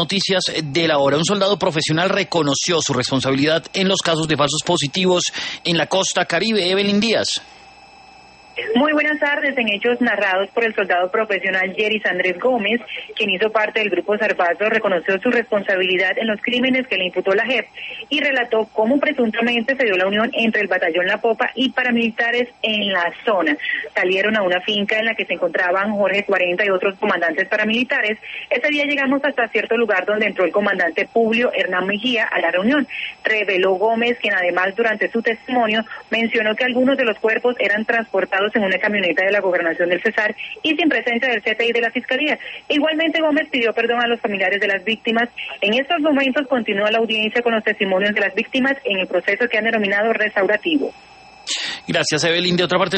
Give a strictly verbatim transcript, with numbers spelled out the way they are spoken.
noticias de la hora. Un soldado profesional reconoció su responsabilidad en los casos de falsos positivos en la costa Caribe. Evelyn Díaz. Muy buenas tardes. En hechos narrados por el soldado profesional Yeris Andrés Gómez, quien hizo parte del grupo Zarpazo, reconoció su responsabilidad en los crímenes que le imputó la J E P y relató cómo presuntamente se dio la unión entre el batallón La Popa y paramilitares en la zona. Salieron a una finca en la que se encontraban Jorge cuarenta y otros comandantes paramilitares. Ese día llegamos hasta cierto lugar donde entró el comandante Publio Hernán Mejía a la reunión. Reveló Gómez, quien además durante su testimonio mencionó que algunos de los cuerpos eran transportados en una camioneta de la Gobernación del Cesar y sin presencia del C T I de la Fiscalía. Igualmente Gómez pidió perdón a los familiares de las víctimas. En estos momentos continúa la audiencia con los testimonios de las víctimas en el proceso que han denominado restaurativo. Gracias, Evelyn. De otra parte,